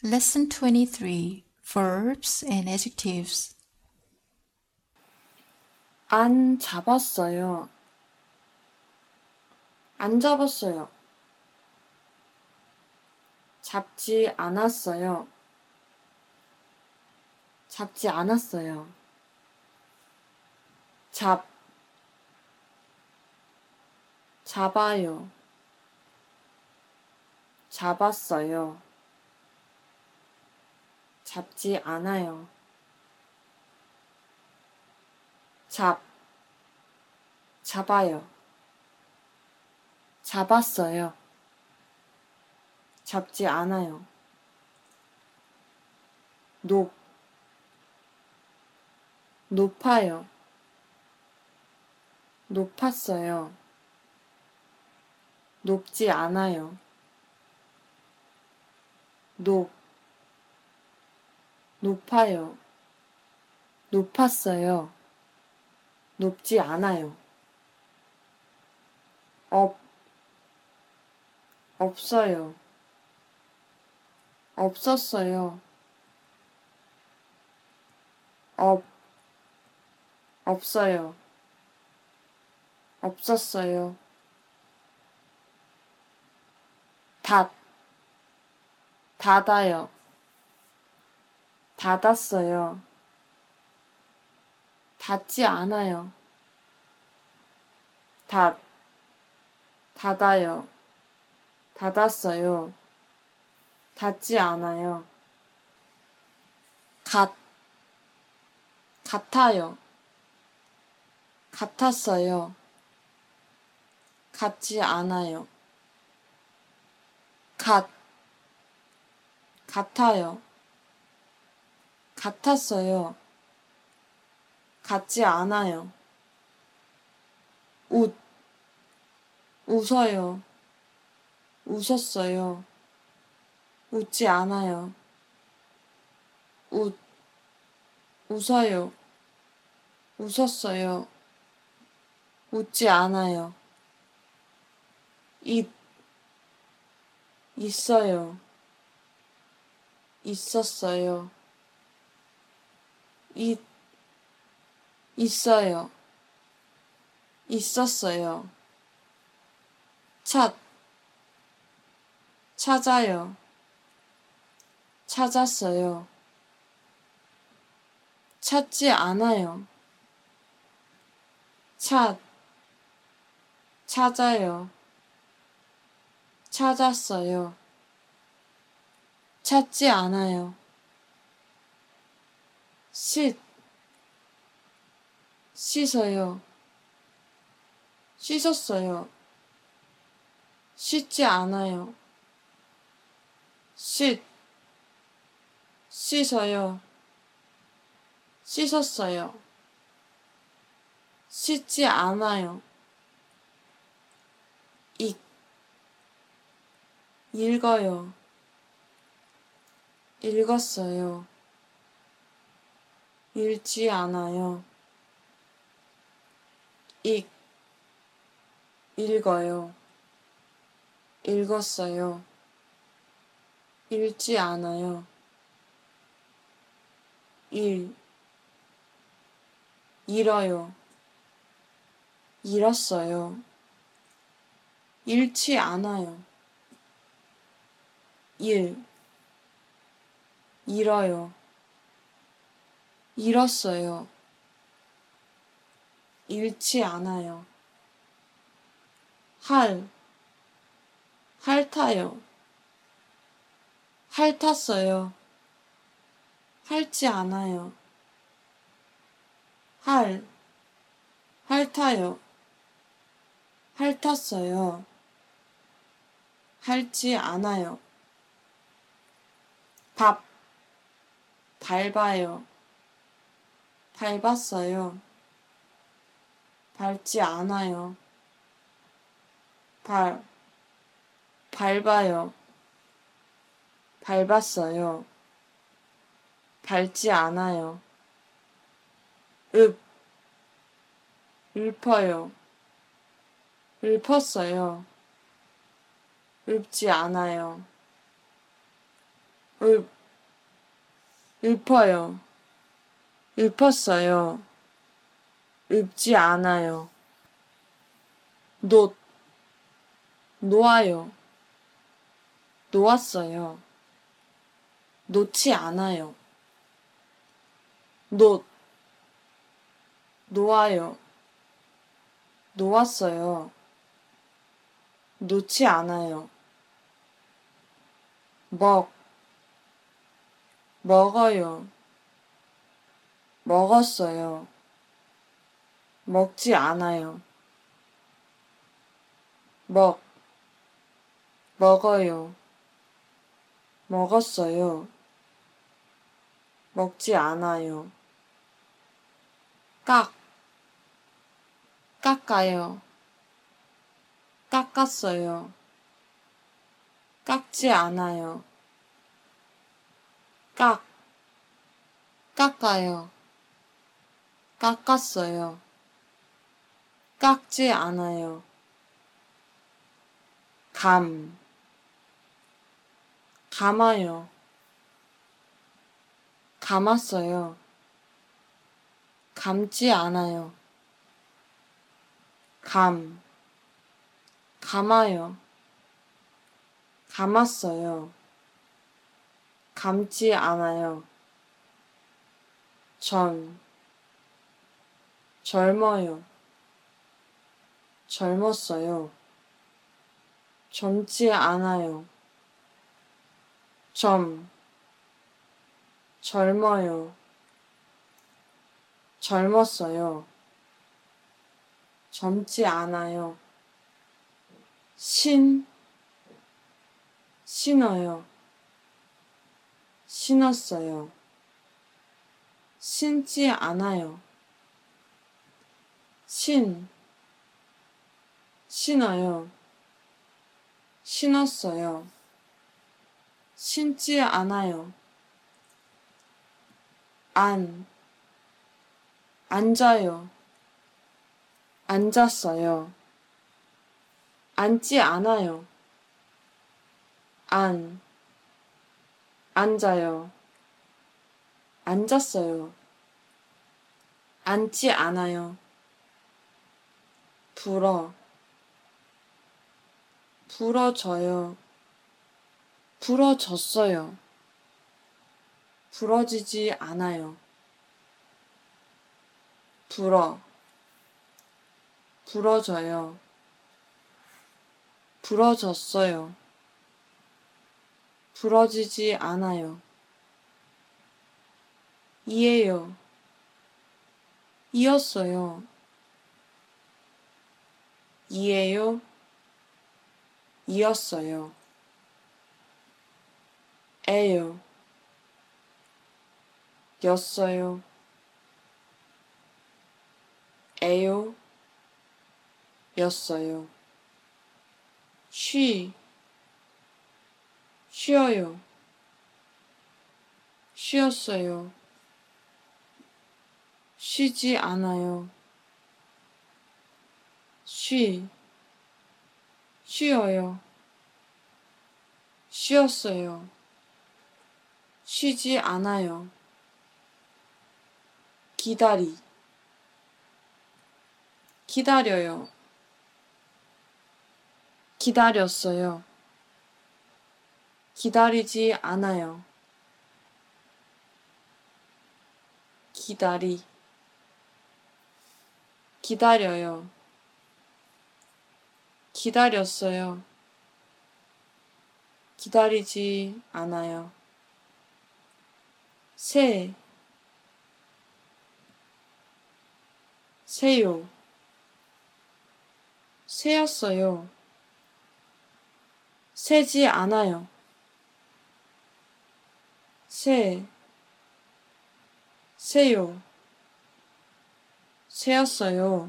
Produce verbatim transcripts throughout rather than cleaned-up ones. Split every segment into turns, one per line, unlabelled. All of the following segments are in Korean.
Lesson twenty-three. Verbs and adjectives.
안 잡았어요. 안 잡았어요. 잡지 않았어요. 잡지 않았어요. 잡, 잡아요. 잡았어요. 잡지 않아요. 잡, 잡아요. 잡았어요. 잡지 않아요. 높, 높아요. 높았어요. 높지 않아요. 높, 높아요. 높았어요. 높지 않아요. 없, 없어요. 없었어요. 없, 없어요. 없었어요. 닫, 닫아요. 닫았어요. 닫지 않아요. 닫, 닫아요. 닫았어요. 닫지 않아요. 같, 같아요. 같았어요. 같지 않아요. 같, 같아요. 같았어요. 같지 않아요. 웃, 웃어요. 웃었어요. 웃지 않아요. 웃, 웃어요. 웃었어요. 웃지 않아요. 있, 있어요. 있었어요. 있, 있어요. 있었어요. 찾, 찾아요. 찾았어요. 찾지 않아요. 찾, 찾아요. 찾았어요. 찾지 않아요. 씻, 씻어요. 씻었어요. 씻지 않아요. 씻, 씻어요. 씻었어요. 씻지 않아요. 읽, 읽어요. 읽었어요. 읽지 않아요. 읽, 읽어요. 읽었어요. 읽지 않아요. 읽, 잃어요. 잃었어요. 잃지 않아요. 잃, 잃어요. 잃었어요. 잃지 않아요. 할, 핥아요. 핥았어요. 핥지 않아요. 할, 핥아요. 핥았어요. 핥지 않아요. 밥, 밟아요. 밟았어요. 밟지 않아요. 발, 밟아요. 밟았어요. 밟지 않아요. 읍, 읊어요. 읊었어요. 읊지 않아요. 읊, 읊어요. 읊었어요. 읊지 않아요. 놓, 놓아요. 놓았어요. 놓지 않아요. 놓, 놓아요. 놓았어요. 놓지 않아요. 먹, 먹어요. 먹었어요. 먹지 않아요. 먹, 먹어요. 먹었어요. 먹지 않아요. 깍, 깎아요. 깎았어요. 깎지 않아요. 깍, 깎아요. 깎았어요. 깎지 않아요. 감, 감아요. 감았어요. 감지 않아요. 감, 감아요. 감았어요. 감지 않아요. 전, 젊어요. 젊었어요. 젊지 않아요. 점, 젊어요. 젊었어요. 젊지 않아요. 신, 신어요. 신었어요. 신지 않아요. 신, 신어요. 신었어요. 신지 않아요. 안, 앉아요. 앉았어요. 앉지 않아요. 안, 앉아요. 앉았어요. 앉지 않아요. 불어, 부러져요. 부러졌어요. 부러지지 않아요. 불어, 부러져요. 부러졌어요. 부러지지 않아요. 이에요. 이었어요. 이에요. 이었어요. 에요. 였어요. 에요. 였어요. 쉬. 쉬어요. 쉬었어요. 쉬지 않아요. 쉬. 쉬어요. 쉬었어요. 쉬지 않아요. 기다리. 기다려요. 기다렸어요. 기다리지 않아요. 기다리. 기다려요. 기다렸어요. 기다리지 않아요. 새. 새요. 새였어요. 새지 않아요. 새. 새요. 새였어요.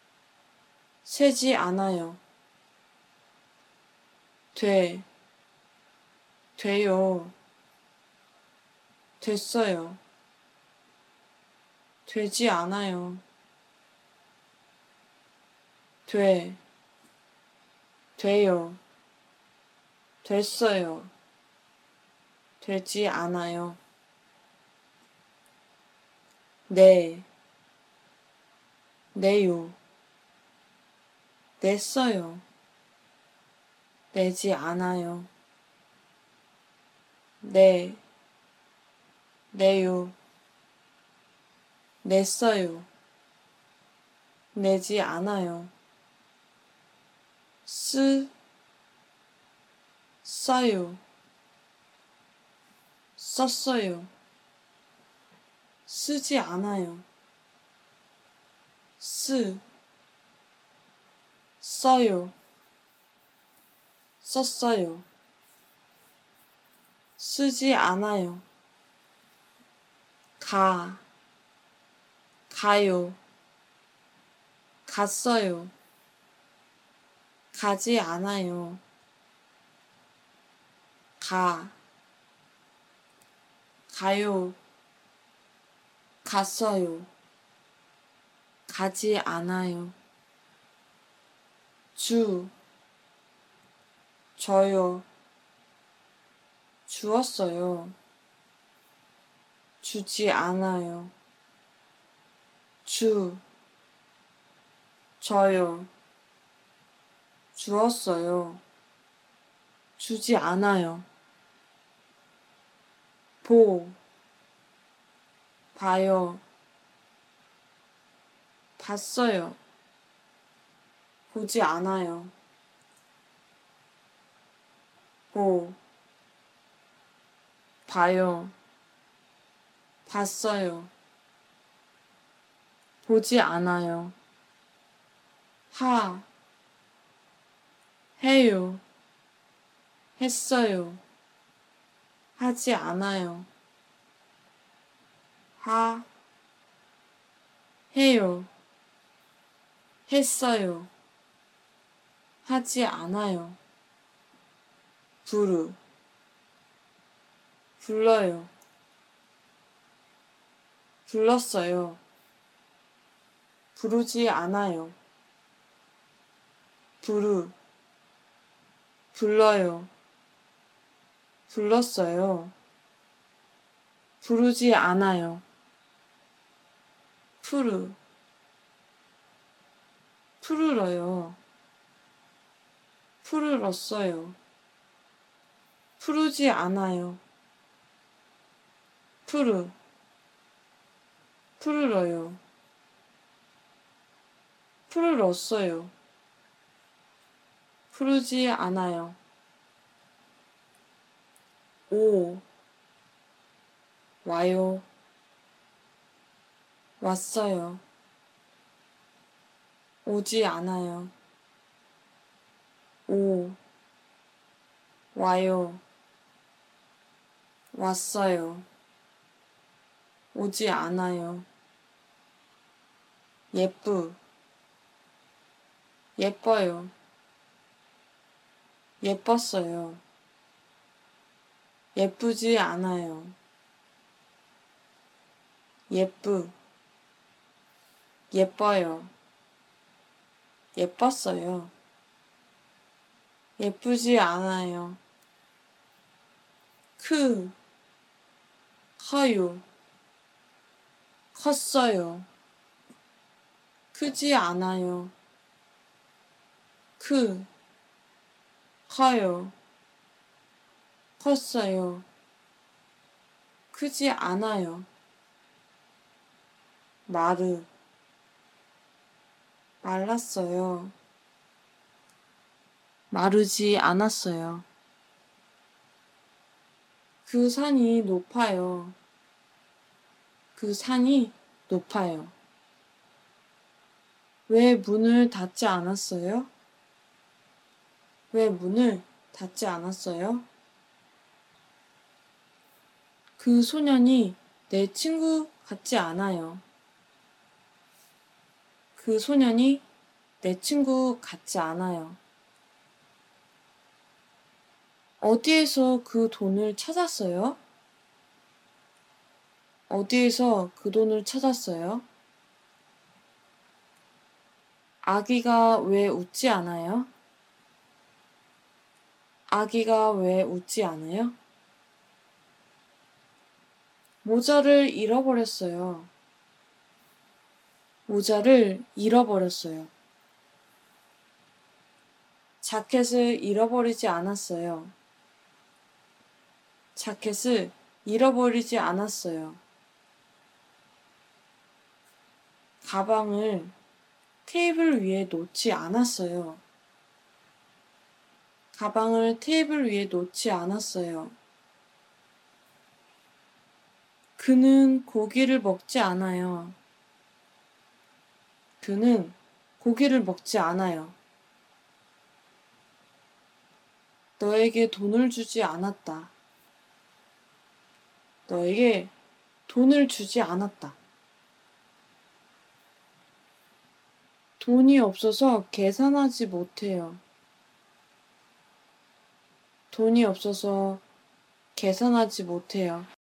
새지 않아요. 돼. 돼요. 됐어요. 되지 않아요. 돼. 돼요. 됐어요. 되지 않아요. 네, 내요. 냈어요. 내지 않아요. 네, 내요. 냈어요. 내지 않아요. 쓰, 써요. 썼어요. 쓰지 않아요. 쓰, 써요. 썼어요. 쓰지 않아요. 가, 가요. 갔어요. 가지 않아요. 가, 가요. 갔어요. 가지 않아요. 주, 저요. 주었어요. 주지 않아요. 주, 저요. 주었어요. 주지 않아요. 보, 봐요. 봤어요. 보지 않아요. 보, 봐요. 봤어요. 보지 않아요. 하, 해요. 했어요. 하지 않아요. 하, 해요. 했어요. 하지 않아요. 부르, 불러요. 불렀어요. 부르지 않아요. 부르, 불러요. 불렀어요. 부르지 않아요. 푸르, 푸르러요. 푸르렀어요. 푸르지 않아요. 푸르, 푸르러요. 푸르렀어요. 푸르지 않아요. 오, 와요. 왔어요. 오지 않아요. 오, 와요. 왔어요. 오지 않아요. 예쁘, 예뻐요. 예뻤어요. 예쁘지 않아요. 예쁘, 예뻐요. 예뻤어요. 예쁘지 않아요. 크, 커요. 컸어요. 크지 않아요. 크, 커요. 컸어요. 크지 않아요. 마르, 말랐어요. 마르지 않았어요. 그 산이 높아요. 그 산이 높아요. 왜 문을 닫지 않았어요? 왜 문을 닫지 않았어요? 그 소년이 내 친구 같지 않아요. 그 소년이 내 친구 같지 않아요. 어디에서 그 돈을 찾았어요? 어디에서 그 돈을 찾았어요? 아기가 왜 웃지 않아요? 아기가 왜 웃지 않아요? 모자를 잃어버렸어요. 모자를 잃어버렸어요. 자켓을 잃어버리지 않았어요. 자켓을 잃어버리지 않았어요. 가방을 테이블 위에 놓지 않았어요. 가방을 테이블 위에 놓지 않았어요. 그는 고기를 먹지 않아요. 그는 고기를 먹지 않아요. 너에게 돈을 주지 않았다. 너에게 돈을 주지 않았다. 돈이 없어서 계산하지 못해요. 돈이 없어서 계산하지 못해요.